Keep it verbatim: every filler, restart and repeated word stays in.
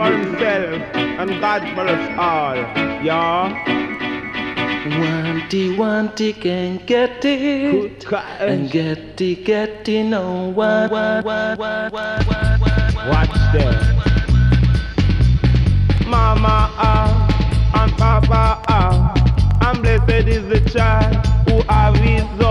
for himself, and God for us all. Yeah. Wanty, wanty can get it, and get it, get it, no one. Watch them. Mama ah, and Papa ah, and blessed is the child who have his